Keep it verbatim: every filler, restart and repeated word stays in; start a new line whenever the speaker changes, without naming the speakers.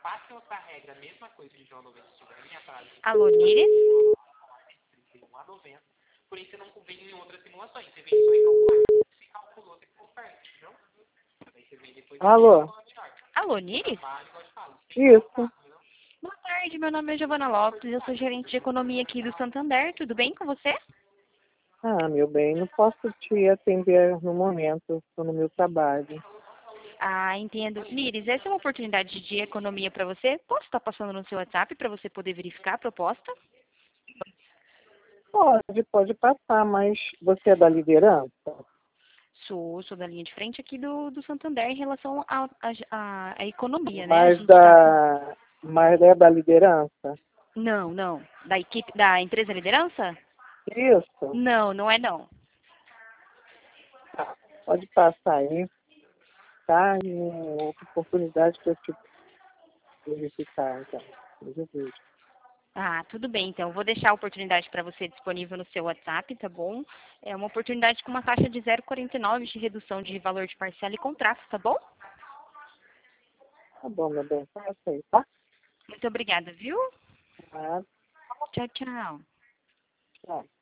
passe outra regra, a mesma coisa de João noventa e cinco, a linha atrás.
Alô, Niris?
trinta e um a noventa. Por isso você não vem em outras simulações. Você vem só em calcular. Se calculou, você confere, entendeu? Aí você vem depois.
Alô?
Alô, Niris?
Isso.
Boa tarde, meu nome é Giovana Lopes, eu sou gerente de economia aqui do Santander, tudo bem com você?
Ah, meu bem, não posso te atender no momento, estou no meu trabalho.
Ah, entendo. Niris, essa é uma oportunidade de economia para você? Posso estar passando no seu WhatsApp para você poder verificar a proposta?
Pode, pode passar, mas você é da liderança?
Sou, sou da linha de frente aqui do, do Santander em relação à a, a, a economia, né? A
Mas
gente tá com...
da, mas é da liderança?
Não, não. Da equipe, da empresa liderança?
Isso.
Não, não é não.
Tá, pode passar aí, tá? E outra oportunidade para eu te verificar, então. Eu vejo.
Ah, tudo bem, então. Vou deixar a oportunidade para você disponível no seu WhatsApp, tá bom? É uma oportunidade com uma taxa de zero vírgula quarenta e nove de redução de valor de parcela e contrato, tá bom?
Tá bom, meu bem, passa aí, tá?
Muito obrigada, viu?
Tá,
Tchau, tchau.
tchau.